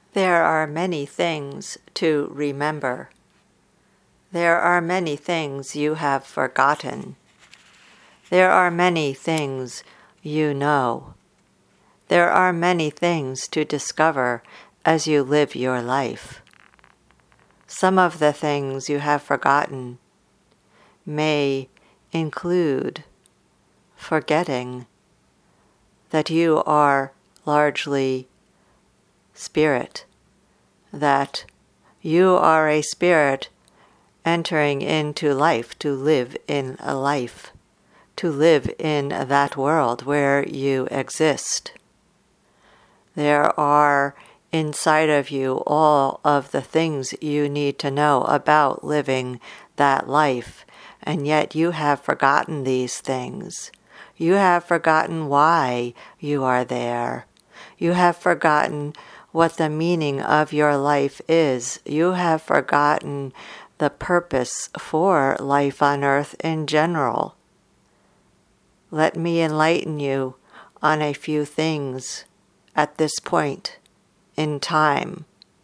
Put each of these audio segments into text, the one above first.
There are many things to remember. There are many things you have forgotten. There are many things you know. There are many things to discover as you live your life. Some of the things you have forgotten may include forgetting that you are largely spirit, that you are a spirit entering into life to live in a life, to live in that world where you exist. There are inside of you all of the things you need to know about living that life, and yet you have forgotten these things. You have forgotten why you are there. You have forgotten what the meaning of your life is. You have forgotten the purpose for life on earth in general. Let me enlighten you on a few things at this point in time.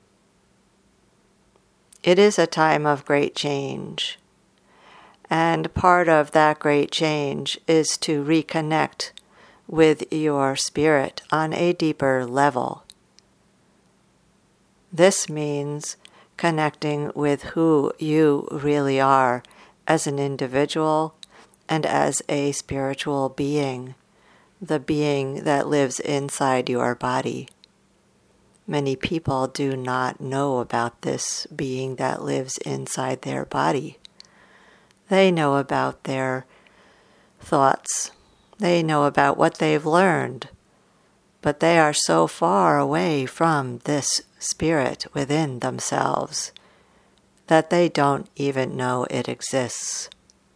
It is a time of great change, and part of that great change is to reconnect with your spirit on a deeper level. This means connecting with who you really are as an individual and as a spiritual being, the being that lives inside your body. Many people do not know about this being that lives inside their body. They know about their thoughts. They know about what they've learned. But they are so far away from this spirit within themselves that they don't even know it exists.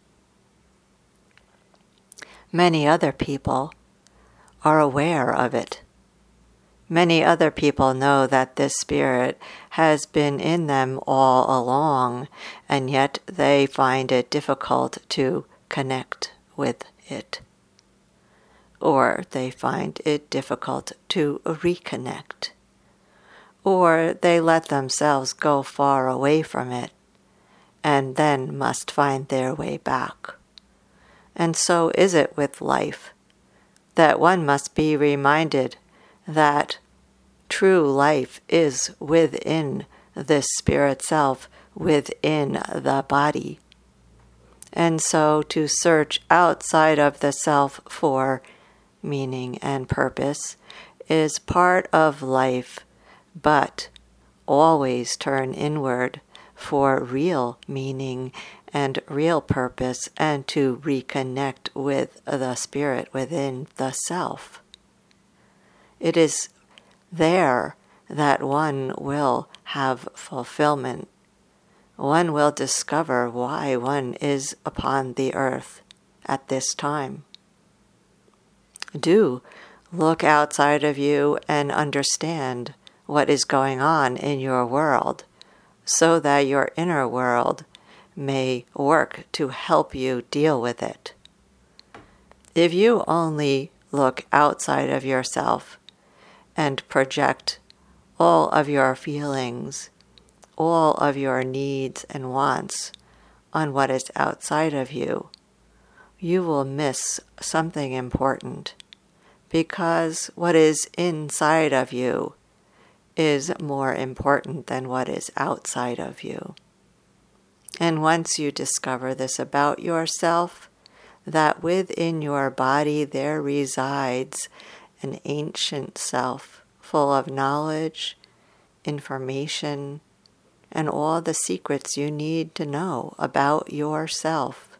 Many other people are aware of it. Many other people know that this spirit has been in them all along, and yet they find it difficult to connect with it. Or they find it difficult to reconnect. Or they let themselves go far away from it, and then must find their way back. And so is it with life, that one must be reminded that true life is within this spirit self, within the body. And so to search outside of the self for meaning and purpose is part of life, but always turn inward for real meaning and real purpose, and to reconnect with the spirit within the self. It is there that one will have fulfillment. One will discover why one is upon the earth at this time. Do look outside of you and understand what is going on in your world, so that your inner world may work to help you deal with it. If you only look outside of yourself and project all of your feelings, all of your needs and wants on what is outside of you, you will miss something important, because what is inside of you is more important than what is outside of you. And once you discover this about yourself, that within your body there resides an ancient self full of knowledge, information, and all the secrets you need to know about yourself.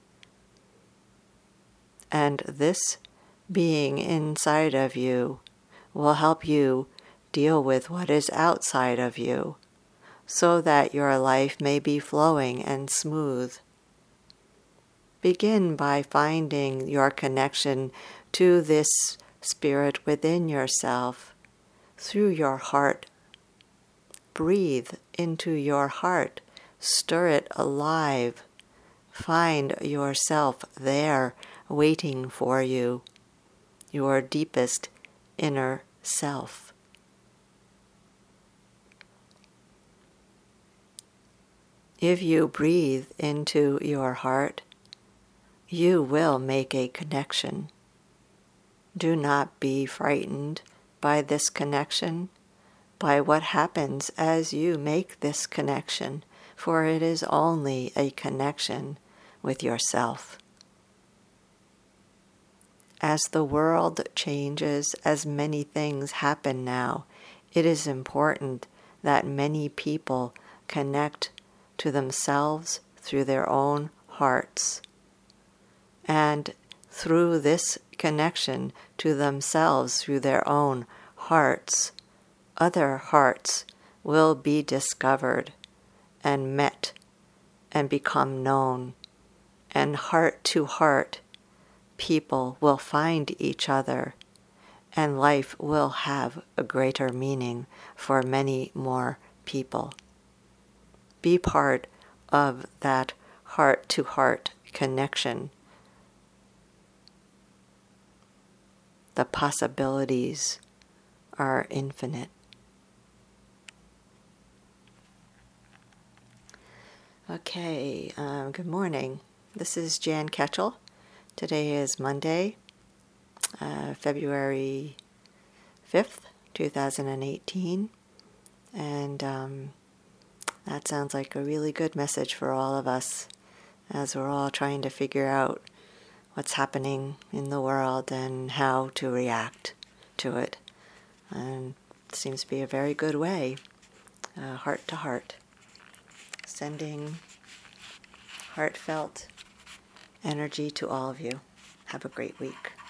And this being inside of you will help you deal with what is outside of you, so that your life may be flowing and smooth. Begin by finding your connection to this spirit within yourself through your heart. Breathe into your heart, stir it alive. Find yourself there waiting for you, your deepest inner self. If you breathe into your heart, you will make a connection. Do not be frightened by this connection, by what happens as you make this connection, for it is only a connection with yourself. As the world changes, as many things happen now, it is important that many people connect to themselves through their own hearts. And through this connection to themselves through their own hearts, other hearts will be discovered and met and become known. And heart to heart, people will find each other, and life will have a greater meaning for many more people. Be part of that heart to heart connection. The possibilities are infinite. Okay, good morning. This is Jan Ketchel. Today is Monday, February 5th, 2018. And that sounds like a really good message for all of us as we're all trying to figure out what's happening in the world and how to react to it. And it seems to be a very good way, heart to heart, sending heartfelt energy to all of you. Have a great week.